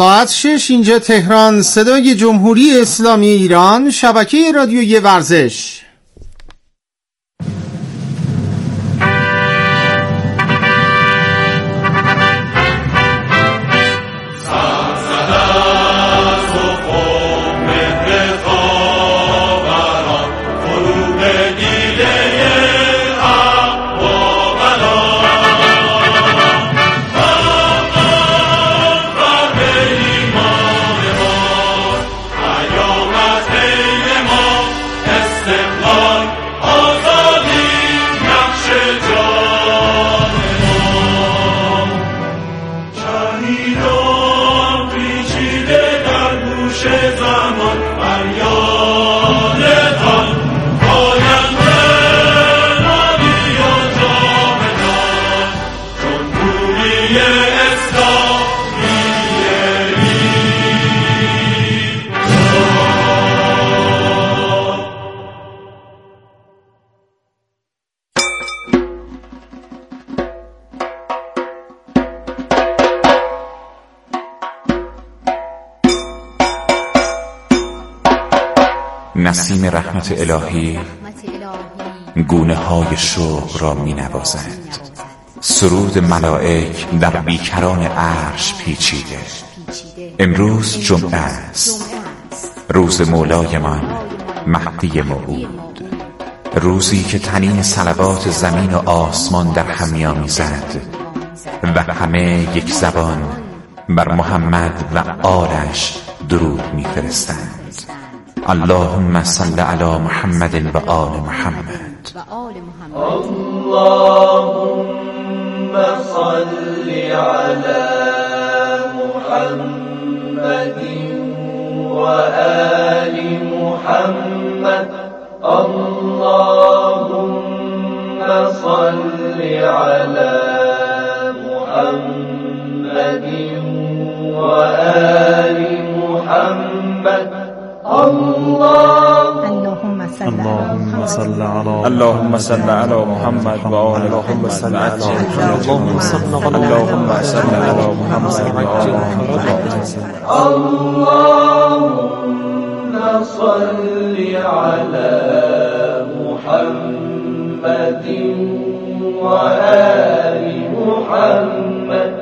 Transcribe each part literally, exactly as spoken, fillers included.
ساعت شش اینجا تهران، صدای جمهوری اسلامی ایران، شبکه رادیویی ورزش. نسیم رحمت الهی گونه های شوق را می نوازد. سرود ملائک در بیکران عرش پیچیده. امروز جمعه است، روز مولای من مهدی موعود، روزی که طنین صلوات زمین و آسمان در هم می‌آمیزد و همه یک زبان بر محمد و آلش درود می‌فرستند. اللهم صل علی محمد و آل محمد. اللهم صل علی محمد و آل محمد. اللهم صل علی محمد و آل محمد. اللهم صل اللهم صل على اللهم صل على محمد و آل اللهم صل على محمد. اللهم صل على اللهم صل على محمد و آل محمد. اللهم صل على محمد و آل محمد.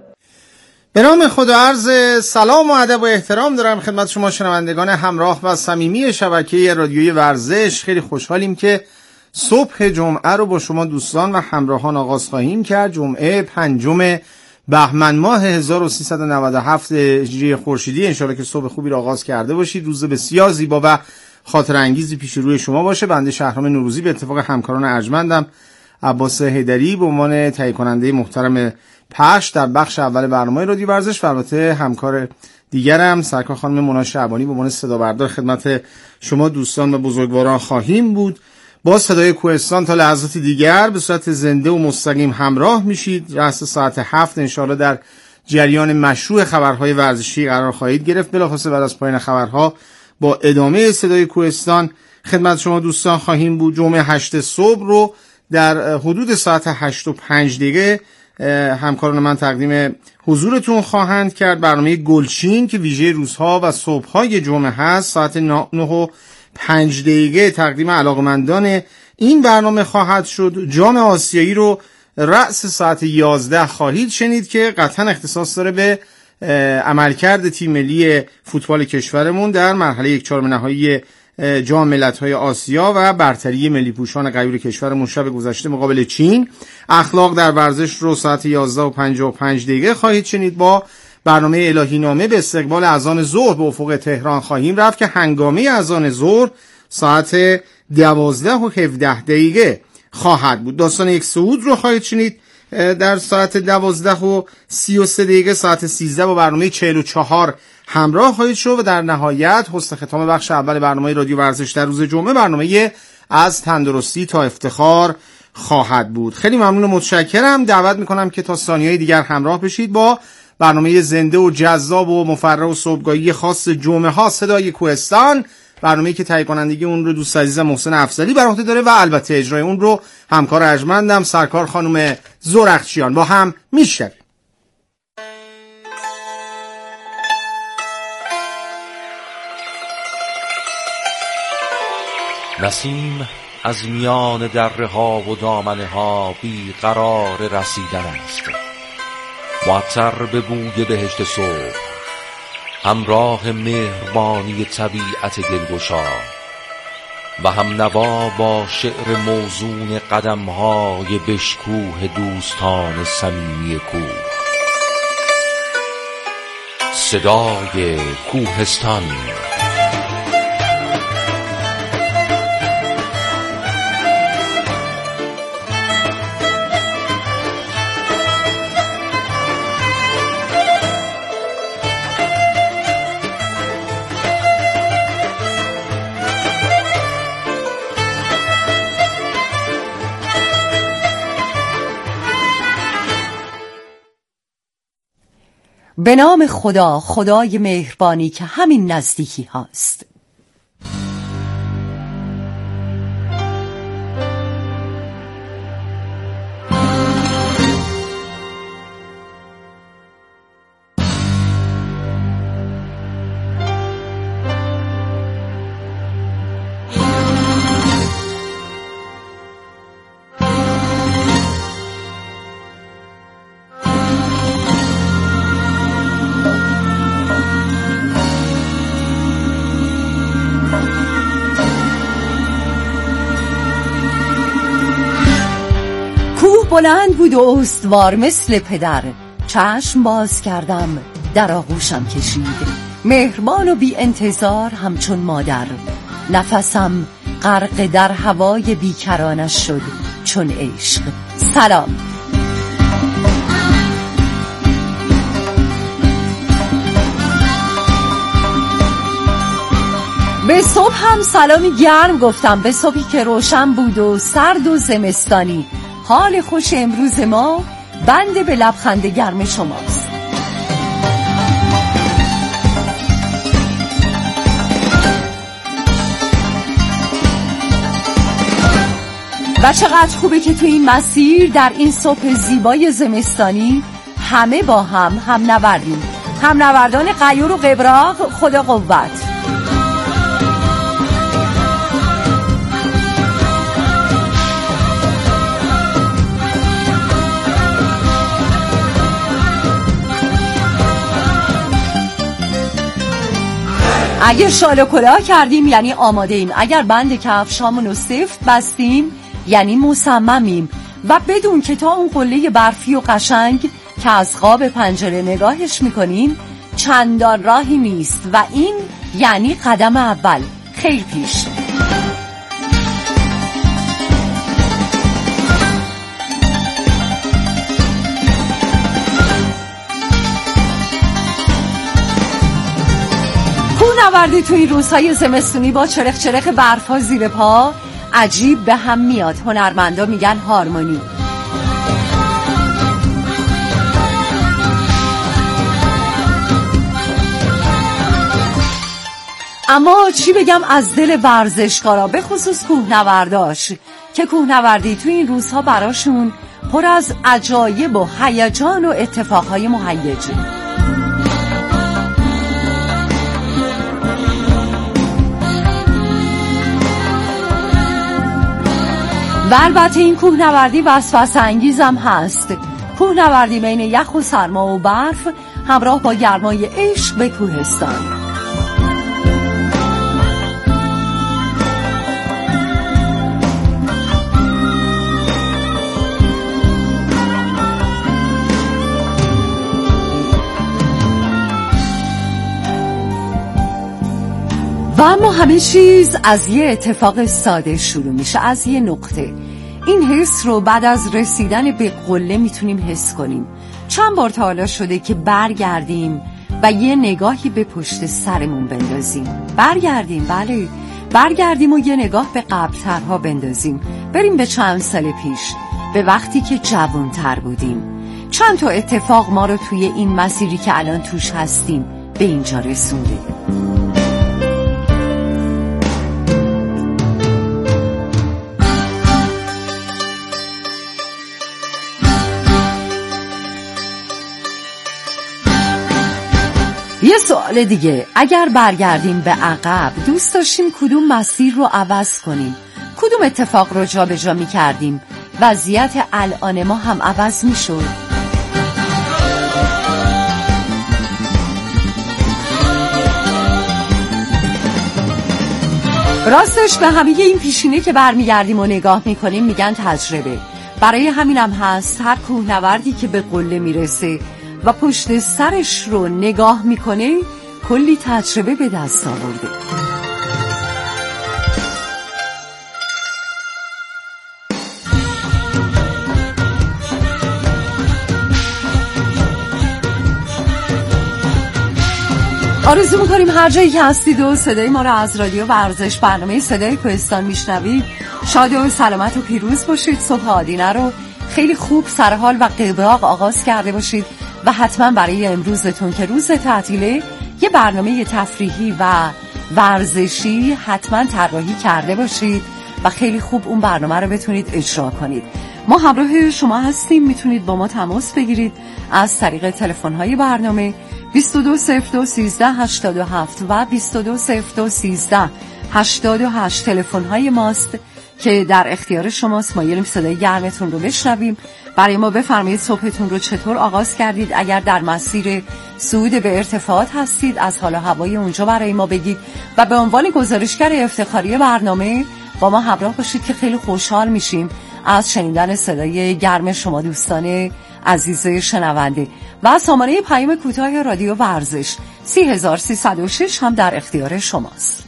به نام خدا عرض سلام و ادب و احترام دارم خدمت شما شنوندگان همراه و صمیمی شبکه رادیویی ورزش. خیلی خوشحالیم که صبح جمعه رو با شما دوستان و همراهان آغاز خواهیم کرد. جمعه پنجم بهمن ماه هزار و سیصد و نود و هفت هجری خورشیدی. انشالله که صبح خوبی رو آغاز کرده باشید. روز بسیار زیبا و خاطر انگیزی پیش روی شما باشه. بنده شهرام نوروزی به اتفاق همکاران ارجمندم عباس حیدری به عنوان تهیه کننده محترم پخش در بخش اول برنامه رادیو ورزش و البته همکار دیگرم سرکار خانم مونا شعبانی به عنوان صدا بردار خدمت شما دوستان و بزرگواران خواهیم بود. با صدای کوهستان تا لحظات دیگر به صورت زنده و مستقیم همراه میشید. رأس ساعت هفت انشاءالله در جریان مشروع خبرهای ورزشی قرار خواهید گرفت. بلافاصله بعد از پایان خبرها با ادامه صدای کوهستان خدمت شما دوستان خواهیم بود. جمعه هشت صبح رو در حدود ساعت هشت و پنج دقیقه همکاران من تقدیم حضورتون خواهند کرد. برنامه گلچین که ویژه روزها و صبحهای جمعه هست ساعت نه و پنج دقیقه تقدیم علاقمندان این برنامه خواهد شد. جام آسیایی رو رأس ساعت یازده خواهید شنید که قطعا اختصاص داره به عملکرد تیم ملی فوتبال کشورمون در مرحله یک چهارم نهایی جام ملت‌های آسیا و برتری ملی پوشان غیور کشورمون شب گذشته مقابل چین. اخلاق در ورزش رو ساعت یازده و پنجاه و پنج دقیقه خواهید شنید. با برنامه الهی نامه به استقبال اذان ظهر به افق تهران خواهیم رفت که هنگامه اذان ظهر ساعت دوازده و هفده دقیقه خواهد بود. داستان یک صعود رو خواهید شنید در ساعت دوازده و سی و سه دقیقه. ساعت سیزده با برنامه چهل و چهار همراه خواهید شد و در نهایت حسن ختام بخش اول برنامه رادیو ورزش در روز جمعه برنامه از تندرستی تا افتخار خواهد بود. خیلی ممنون و متشکرم. دعوت میکنم که تا ثانیه‌های دیگر همراه بشید با برنامه زنده و جذاب و مفرح و صبحگاهی خاص جمعه ها صدای کوهستان، برنامه‌ای که تهیه کنندگی اون رو دوست عزیزم محسن افضلی بر عهده داره و البته اجرای اون رو همکار ارجمندم سرکار خانم زرخشیان. با هم میشنویم. نسیم از میان دره ها و دامنه ها بی قرار رسیدن است، معطر به بوی بهشت صبح، همراه مهربانی طبیعت دلگشا و هم نوا با شعر موزون قدم‌های بشکوه دوستان صمیمی کوه. صدای کوهستان. به نام خدا، خدای مهربانی که همین نزدیکی هاست. بلند بود و استوار مثل پدر، چشم باز کردم در آغوشم کشید، مهربان و بی انتظار همچون مادر. نفسم غرق در هوای بیکرانش شد چون عشق. سلام. به صبح هم سلامی گرم گفتم، به صبحی که روشن بود و سرد و زمستانی. حال خوش امروز ما بنده به لبخند گرم شماست. و چقدر خوبه که تو این مسیر در این صبح زیبای زمستانی همه با هم هم نوردیم، هم نوردان غیور و قبراق. خدا قوت. اگر شال و کلاه کردیم یعنی آماده ایم، اگر بند کفشامون رو سفت بستیم یعنی مصممیم. و بدون که تا اون قله برفی و قشنگ که از قاب پنجره نگاهش میکنیم چندان راهی نیست و این یعنی قدم اول، خیر پیش. نوردی تو این روزهای زمستونی با چرخ چرخ برفا زیر پا عجیب به هم میاد. هنرمندا میگن هارمونی. اما چی بگم از دل ورزشکارا، به خصوص کوهنورداش که کوهنوردی تو این روزها براشون پر از عجایب و هیجان و اتفاقهای مهیجه. و البته این کوهنوردی وسوسه انگیزم هست. کوهنوردی بین یخ و سرما و برف همراه با گرمای عشق به کوهستان. و اما همه چیز از یه اتفاق ساده شروع میشه، از یه نقطه. این حس رو بعد از رسیدن به قله میتونیم حس کنیم. چند بار تا حالا شده که برگردیم و یه نگاهی به پشت سرمون بندازیم. برگردیم، بله برگردیم و یه نگاه به قبل‌ترها بندازیم. بریم به چند سال پیش، به وقتی که جوان‌تر بودیم. چند تا اتفاق ما رو توی این مسیری که الان توش هستیم به اینجا رسونده. یه سوال دیگه، اگر برگردیم به عقب دوست داشتیم کدوم مسیر رو عوض کنیم؟ کدوم اتفاق رو جا به جا می کردیم؟ وضعیت الان ما هم عوض می شد؟ راستش به همه این پیشینه که برمیگردیم و نگاه میکنیم میگن تجربه. برای همینم هست هر کوهنوردی که به قله میرسه و پشت سرش رو نگاه میکنه کلی تجربه به دست آورده. آرزو می‌کنیم هر جایی که هستید و صدای ما رو از رادیو ورزش برنامه صدای کوهستان میشنوید شاد و سلامت و پیروز باشید. صبح آدینه رو خیلی خوب سرحال و قبراق آغاز کرده باشید و حتما برای امروزتون که روز تعطیله یه برنامه تفریحی و ورزشی حتما طراحی کرده باشید و خیلی خوب اون برنامه رو بتونید اجرا کنید. ما همراه شما هستیم، میتونید با ما تماس بگیرید از طریق تلفن‌های برنامه بیست و دو صفر دو سیزده هشتاد و هفت و بیست و دو صفر دو سیزده هشتاد و هشت تلفن‌های ماست که در اختیار شماست. مایلیم صدای گرمتون رو بشنویم. برای ما بفرمایید صبحتون رو چطور آغاز کردید. اگر در مسیر صعود به ارتفاعات هستید از حال و هوای اونجا برای ما بگید و به عنوان گزارشگر افتخاری برنامه با ما همراه باشید که خیلی خوشحال میشیم از شنیدن صدای گرم شما دوستان عزیز شنونده. و سامانه پیام کوتاه رادیو ورزش سی هزار سیصد و شش هم در اختیار شماست.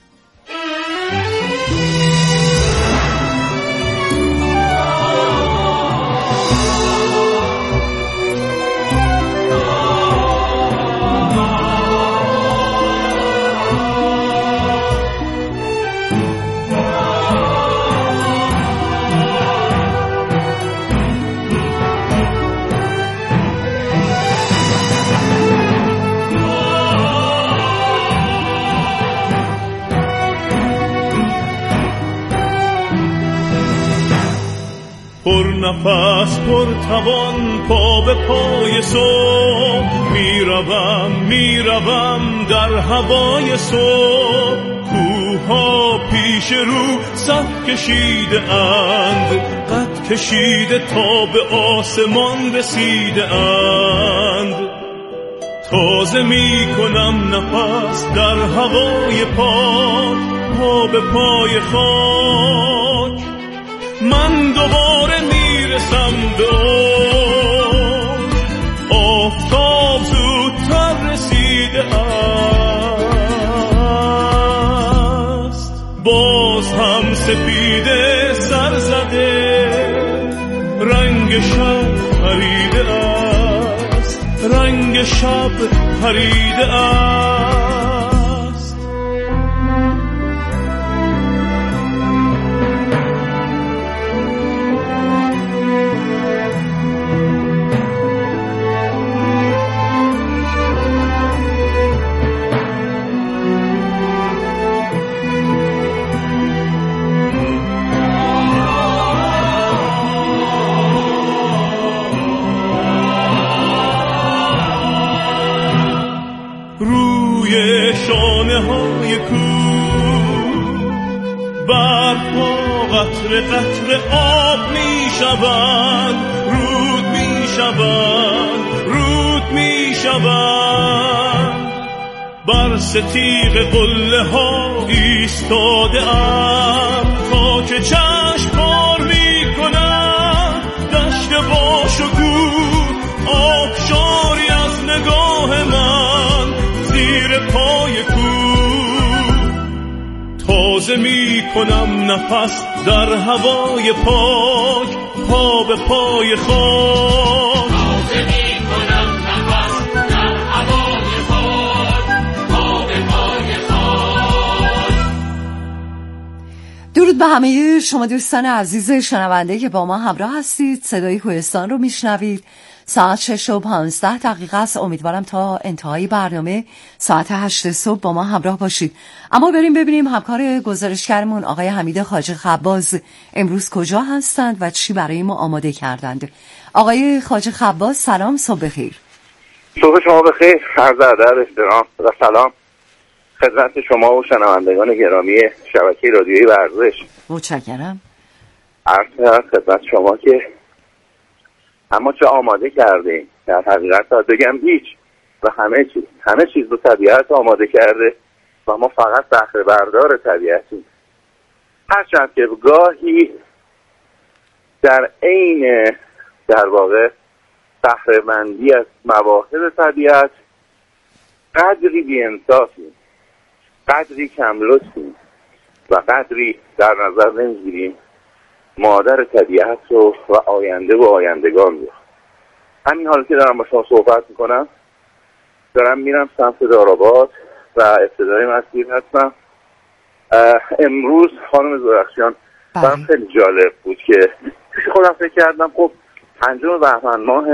پر نفس پر توان پا به پای صبح میروم میروم در هوای صبح. کوها پیش رو صف کشیده اند قد کشیده تا به آسمان رسیده اند. تازه می کنم نفس در هوای پاک پا به پای خاک. من دوباره میرسم به اون آفتاب زودتر رسیده است. باز هم سپیده سر زده رنگ شب پریده است رنگ شب پریده است. شانه های کوه برفا قطره قطره آب می شوند رود می شوند رود می شوند. بر ستیغ قله ها ایستاده ام تا که چشم کار می کنم دشت با شکوه آبشاری از نگاه من زیر پای کوه. تازه می کنم نفس در هوای پاک پا به پای خاک. تازه می کنم نفس در هوای پاک پا به پای خاک. درود به همه شما دوستان عزیز شنونده که با ما همراه هستید. صدای کوهستان رو میشنوید. ساعت شش و پانزده دقیقه است. امیدوارم تا انتهای برنامه ساعت هشت صبح با ما همراه باشید. اما بریم ببینیم همکار گزارشگرمون آقای حمید خواجه خباز امروز کجا هستند و چی برای ما آماده کردند. آقای خواجه خباز سلام، صبح بخیر. صبح شما بخیر، عرض ادب، احترام و سلام خدمت شما و شنوندگان گرامی شبکه رادیویی ورزش. متشکرم. عرض خدمت شما که اما چه آماده کردیم، در حقیقت باید بگم هیچ و همه چیز همه چیز رو طبیعت آماده کرده و ما فقط بهره بردار طبیعتیم. هرچند که گاهی در عین در واقع بهره مندی از مواهب طبیعت قدری بی‌انصافیم، قدری کم لطفیم و قدری در نظر نمیگیریم مادر طبیعت رو و آینده و آیندگان رو. همین حالا که دارم با شما صحبت میکنم دارم میرم سمت داراباد و ابتدای مسیر هستم. امروز خانم زرخشیان برام خیلی جالب بود که پیش خودم فکر کردم خب پنجم بهمن ماه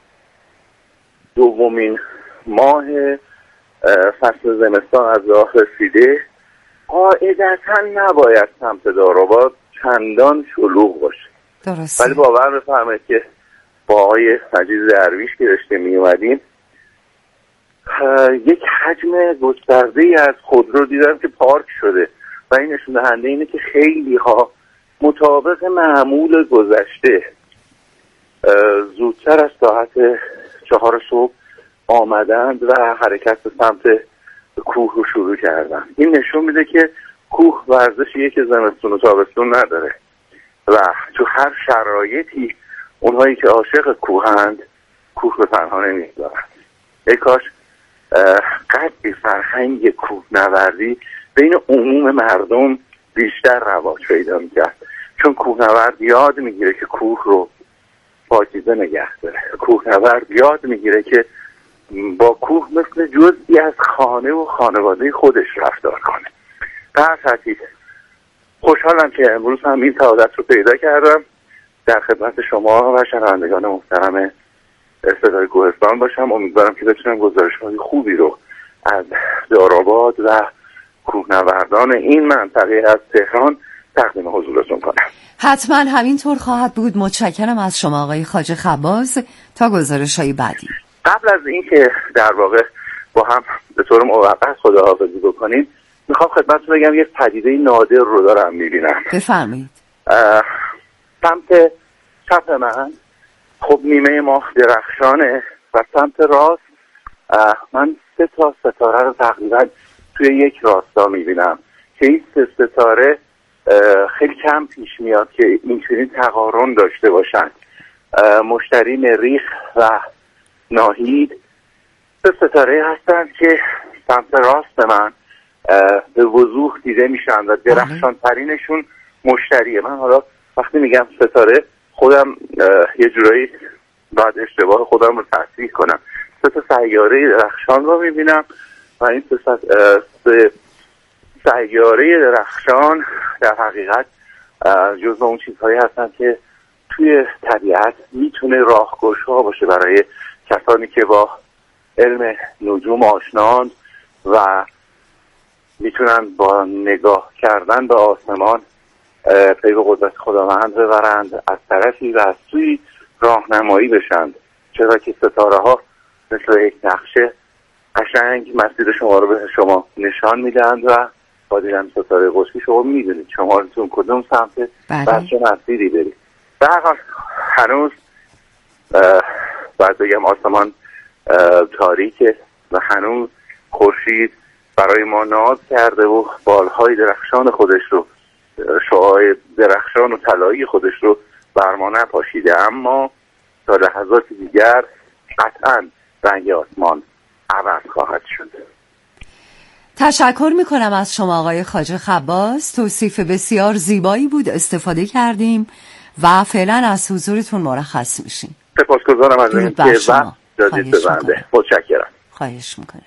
دومین ماه فصل زمستان از راه رسیده، قاعدتا نباید سمت داراباد چندان شلوغ باشه. درسته. ولی باور بفرمایید که با آقای مجید درویش که داشته می اومدیم یک حجم گسترده‌ای از خودرو دیدم که پارک شده و این نشون دهنده اینه که خیلی ها مطابق معمول گذشته زودتر از ساعت چهار صبح آمدند و حرکت به سمت کوه رو شروع کردن. این نشون میده که کوه ورزشیه که زمستون و تابستون نداره و تو هر شرایطی اونهایی که عاشق کوهند کوه به تنها نمیگذارن. ای کاش قدری فرهنگ کوهنوردی بین عموم مردم بیشتر رواج پیدا میکرد، چون کوهنورد یاد میگیره که کوه رو پاکیزه نگه داره. کوهنورد یاد میگیره که با کوه مثل جزئی از خانه و خانواده خودش رفتار کنه. در ترتیب خوشحالم که امروز هم این سعادت رو پیدا کردم در خدمت شما و شنوندگان محترم صدای کوهستان باشم. امیدوارم که بتونم گزارش‌های خوبی رو از داراباد و کوهنوردان این منطقه از تهران تقدیم حضورتون کنم. حتما همینطور خواهد بود. متشکرم از شما آقای خواجه خباز. تا گزارش‌های بعدی. قبل از اینکه در واقع با هم به طور موقت خداحافظی بکنیم میخوام خدمتتون بگم یک پدیده نادر رو دارم میبینم. بفرمایید. سمت چپ من خب نیمه ماه درخشانه و سمت راست من سه تا ستاره رو تقریبا توی یک راستا میبینم که این سه ستاره خیلی کم پیش میاد که اینچنین تقارن داشته باشن. مشتری، مریخ و ناهید سه ستاره هستن که سمت راست من به وضوح دیده میشن و درخشان ترینشون مشتریه. من حالا وقتی میگم ستاره خودم یه جورایی بعد اشتباه خودم رو تصحیح کنم. سه تا سیاره درخشان رو میبینم و این سه سیاره درخشان در حقیقت جزو اون چیزهایی هستن که توی طبیعت میتونه راهگشا باشه برای کسانی که با علم نجوم آشنان و میتونن با نگاه کردن به آسمان پی به قدرت خداوند ببرند، از طرفی و از سوی راهنمایی بشند، چرا که ستاره ها مثل یک نقشه قشنگ مسیر شما رو به شما نشان میدن و با دیدن ستاره قطبی شما میدونید شما رو کدوم سمت و چه مسیری برید. در حال هنوز باید بگم آسمان تاریکه و هنوز خورشید برای ما ناز کرده و بالهای درخشان خودش رو، شعاع درخشان و طلایی خودش رو بر ما نپاشیده، اما تا لحظات دیگر قطعا رنگ آسمان عوض خواهد شد. تشکر میکنم از شما آقای خواجه خباز. توصیف بسیار زیبایی بود، استفاده کردیم و فعلا از حضورتون مرخص میشیم. سپاسگزارم از اینکه وقت دادید به بنده. متشکرم. خواهش میکنم.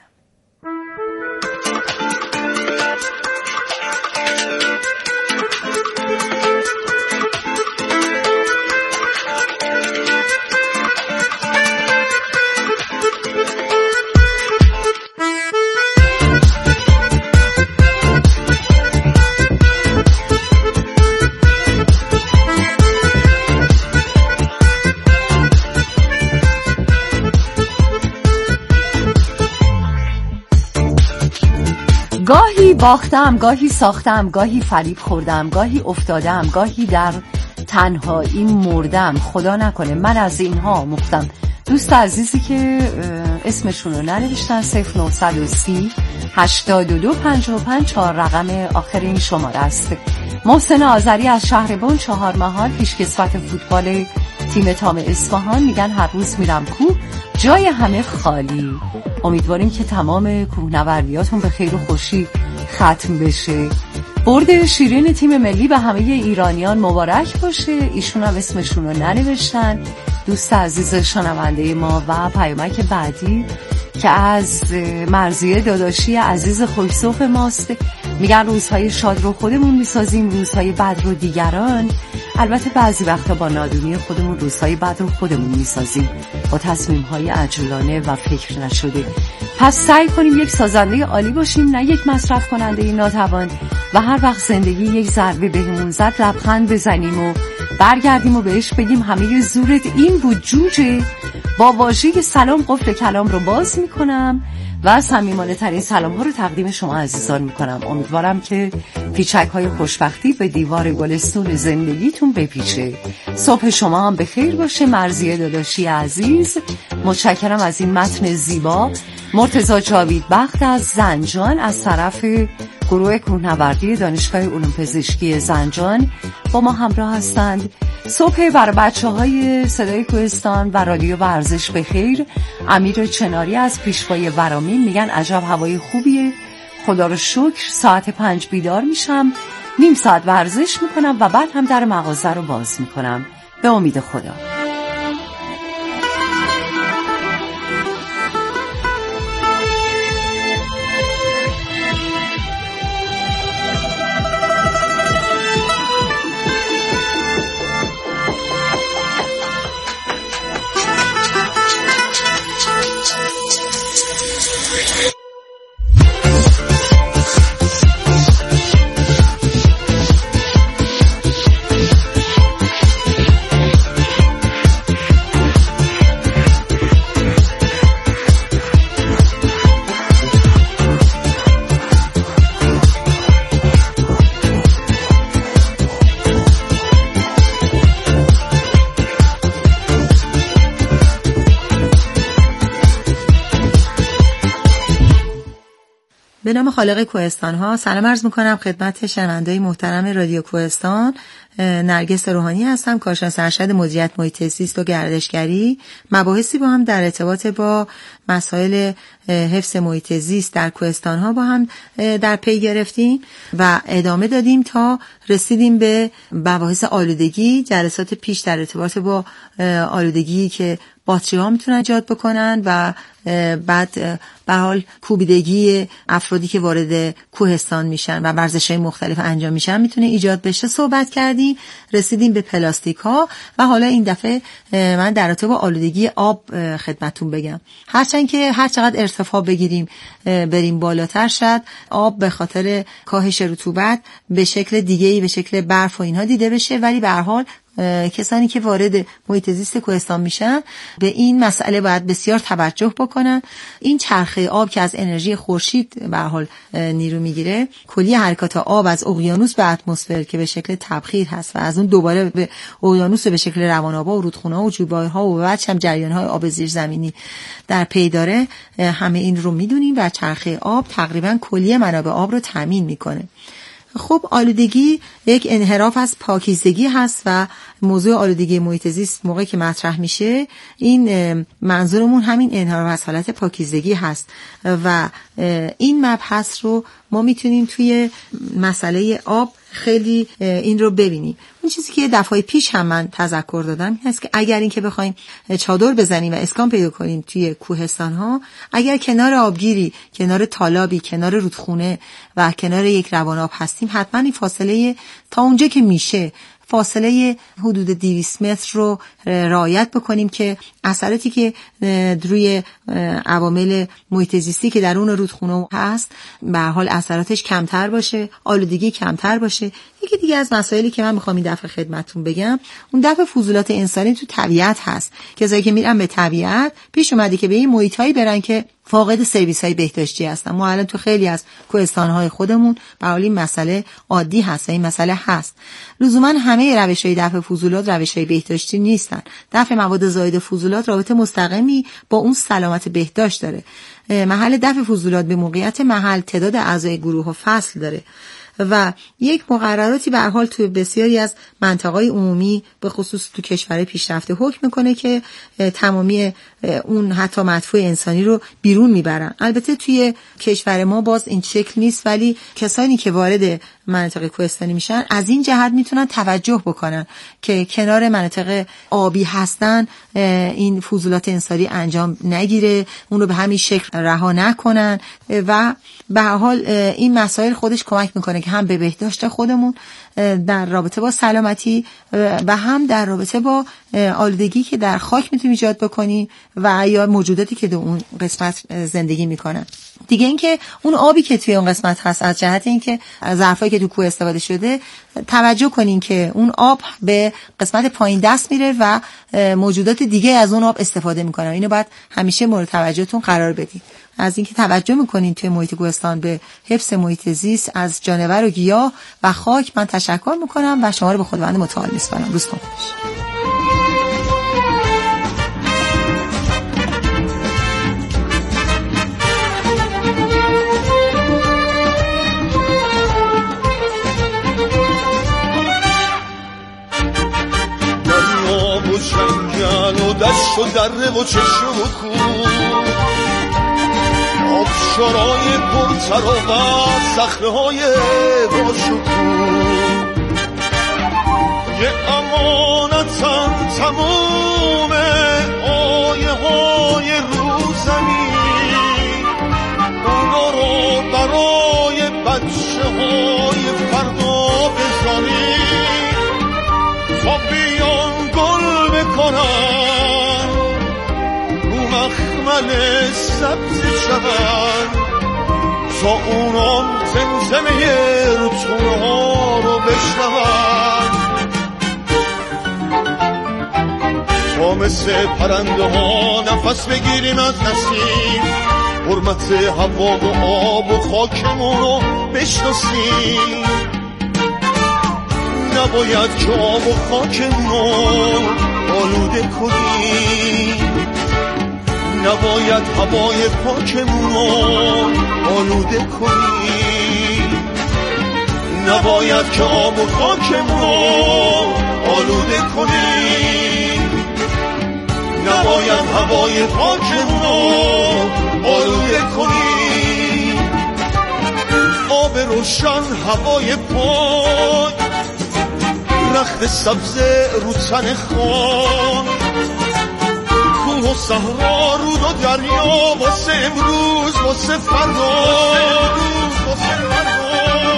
گاهی باختم، گاهی ساختم، گاهی فریب خوردم، گاهی افتادم، گاهی در تنهایی مردم. خدا نکنه من از اینها مختم. دوست عزیزی که اسمشون رو ننوشتن صفر نه سی هشتاد و دو پنجاه و پنج چهار رقم آخر این شماره است. محسن آذری از شهربان چهار محال پیشکسوت فوتبال تیم تام اصفهان میگن هر روز میرم کوه، جای همه خالی. امیدواریم که تمام کوهنوردیاتون به خیر و خوشی ختم بشه. برد شیرین تیم ملی به همه ایرانیان مبارک باشه. ایشون هم اسمشون رو ننوشتن. دوست عزیز شنونده ما و پیامک بعدی که از مرضیه داداشی عزیز خوش‌صحبت ماست، میگن روزهای شاد رو خودمون میسازیم، روزهای بد رو دیگران. البته بعضی وقتا با نادونی خودمون روزهای بد رو خودمون میسازیم با تصمیم‌های عجولانه و فکر نشده. پس سعی کنیم یک سازنده عالی باشیم، نه یک مصرف کننده ناتوان، و هر وقت زندگی یک ضربه بهمون زد لبخند بزنیم و برگردیم و بهش بگیم همه زورت این بود جوجه. با واژه سلام قفل کلام رو باز میکنم و صمیمانه ترین سلام ها رو تقدیم شما عزیزان میکنم. امیدوارم که پیچک های خوشبختی به دیوار گلستون زندگیتون بپیچه. صبح شما هم بخیر باشه. مرضیه داداشی عزیز، متشکرم از این متن زیبا. مرتضی جاویدبخت از زنجان از طرف گروه کوهنوردی دانشگاه علوم پزشکی زنجان با ما همراه هستند. صبح برای بچه های صدای کوهستان و رادیو ورزش بخیر. امیر چناری از پیشوای ورامین میگن عجب هوای خوبیه، خدا رو شکر. ساعت پنج بیدار میشم، نیم ساعت ورزش میکنم و بعد هم در مغازه رو باز میکنم به امید خدا. به نام خالق کوهستان ها سلام عرض میکنم خدمت شنوندگان محترم رادیو کوهستان. نرگس روحانی هستم، کارشناس ارشد مدیریت محیط زیست و گردشگری. مباحثی با هم در ارتباط با مسائل حفظ محیط زیست در کوهستان ها با هم در پی گرفتیم و ادامه دادیم تا رسیدیم به مباحث آلودگی. جلسات پیش در ارتباط با آلودگی که باتری ها میتونن ایجاد بکنن و بعد به حال کوبیدگی افرادی که وارد کوهستان میشن و ورزش‌های مختلف انجام میشن میتونه ایجاد بشه صحبت کردیم. رسیدیم به پلاستیک ها و حالا این دفعه من در رابطه با آلودگی آب خدمتتون بگم. هرچند که هر چقدر ارتفاع بگیریم بریم بالاتر شد آب به خاطر کاهش رطوبت به شکل دیگه‌ای به شکل برف و اینها دیده بشه، ولی به هر حال کسانی که وارد محیط زیست کوهستان میشن به این مسئله باید بسیار توجه بکنن. این چرخه آب که از انرژی خورشید به هر حال نیرو میگیره، کلی حرکات آب از اقیانوس به اتمسفر که به شکل تبخیر هست و از اون دوباره به اقیانوس به شکل روان‌آبا و رودخونه‌ها و جویبارها و بعدش هم جریان‌های آب زیرزمینی در پی داره. همه این رو میدونیم و چرخه آب تقریبا کلیه منابع آب رو تامین میکنه. خب آلودگی یک انحراف از پاکیزگی هست و موضوع آلودگی محیط زیست موقعی که مطرح میشه این منظورمون همین انحراف از حالت پاکیزگی هست و این مبحث رو ما میتونیم توی مسئله آب خیلی این رو ببینیم. اون چیزی که دفعه پیش هم من تذکر دادم این هست که اگر این که بخوایم چادر بزنیم و اسکان پیدا کنیم توی کوهستان ها، اگر کنار آبگیری، کنار تالابی، کنار رودخونه و کنار یک روان آب هستیم، حتما این فاصله تا اونجا که میشه فاصله حدود دویست متر رو رعایت بکنیم که اثراتی که روی عوامل محیط زیستی که درون رودخونه هست به هر حال اثراتش کمتر باشه، آلودگی کمتر باشه. یکی دیگه از مسائلی که من میخوام این دفعه خدمتتون بگم، اون دفعه فضولات انسانی تو طبیعت هست. کسایی که میرن به طبیعت پیش اومده که به این محیطایی برن که فاقد سرویس‌های بهداشتی هستن. ما الان تو خیلی از کوهستان‌های خودمون به حال این مسئله عادی هست، این مسئله هست. لزوما همه روش‌های دفع فضولات روش‌های بهداشتی نیستن. دفع مواد زائد فضولات رابطه مستقیمی با اون سلامت بهداشت داره. محل دفع فضولات به موقعیت محل، تعداد اعضای گروه و فصل داره و یک مقرراتی به هر حال توی بسیاری از مناطق عمومی به خصوص تو کشور پیشرفته حکم میکنه که تمامی اون حتی مدفوع انسانی رو بیرون میبرن. البته توی کشور ما باز این شکل نیست، ولی کسانی که وارد مناطق کوهستانی میشن از این جهت میتونن توجه بکنن که کنار مناطق آبی هستن این فضولات انسانی انجام نگیره، اون رو به همین شکل رها نکنن و به هر حال این مسائل خودش کمک میکنه که هم به بهداشت خودمون در رابطه با سلامتی و هم در رابطه با آلودگی که در خاک میتونیم ایجاد بکنیم و یا موجوداتی که در اون قسمت زندگی میکنن. دیگه اینکه اون آبی که توی اون قسمت هست، از جهت اینکه ظرفایی که تو کوه استفاده شده توجه کنین که اون آب به قسمت پایین دست میره و موجودات دیگه از اون آب استفاده میکنن. اینو باید همیشه مورد توجهتون قرار بدید. از اینکه توجه میکنین توی محیط کوهستان به حفظ محیط زیست از جانور و گیاه و خاک من تشکر میکنم و شما رو به خداوند متعال میسپارم. روز خوش. دریا و جنگل و دشت و دره و چشم و کوه، آبشارای پرتراوت، صخره‌های باشکوه، یه امانتن تموم آیه های رو زمین، اونا رو برای بچه های فردا بذاریم تا بیان گل بکنن رو مخمل سبز شود، تا اونان زمزمه رتونه ها رو بشنون، تا مثل پرنده ها نفس بگیریم از نسیم، حرمت هوا و آب و خاکمون رو بشناسیم. نباید که آب و خاکمون آلوده کنیم، نباید هوای پاکمون رو آلوده کنیم، نباید که آب و خاکمون رو آلوده کنیم، نباید هوای پاکمون رو آلوده کنیم. آب روشن، هوای پاک، رخت سبز رو تن خاک، کوه و صحرا، رود و دریا، واسه امروز واسه فردا، واسه فردا.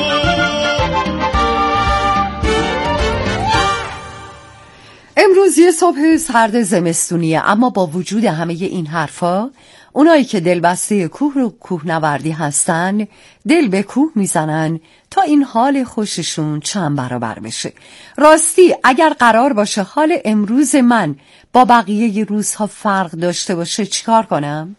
امروز یه صبح سرد زمستونیه، اما با وجود همه این حرفا اونایی که دلبسته کوه و کوهنوردی هستن دل به کوه میزنن تا این حال خوششون چند برابر بشه. راستی اگر قرار باشه حال امروز من با بقیه روزها فرق داشته باشه چیکار کنم؟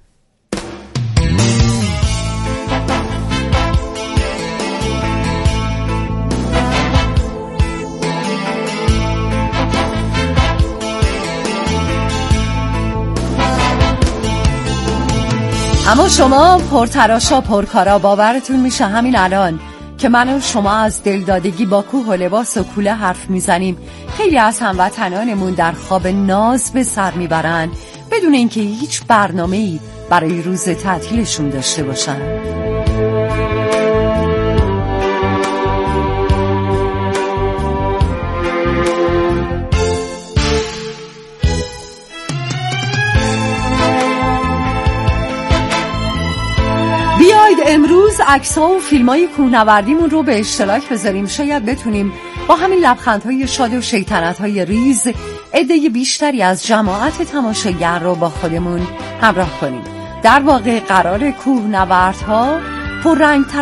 اما شما پرتراشا پرکارا باورتون میشه همین الان که من و شما از دلدادگی با کوه و لباس و کوله حرف میزنیم خیلی از هموطنانمون در خواب ناز به سر میبرن بدون اینکه هیچ برنامه‌ای برای روز تعطیلشون داشته باشن. بیاید امروز عکس‌ها و فیلم‌های کوهنوردیمون رو به اشتراک بذاریم، شاید بتونیم با همین لبخندهای شاد و شیطنتهای ریز عده بیشتری از جماعت تماشاگر رو با خودمون همراه کنیم. در واقع قرار کوهنوردها پررنگ‌تر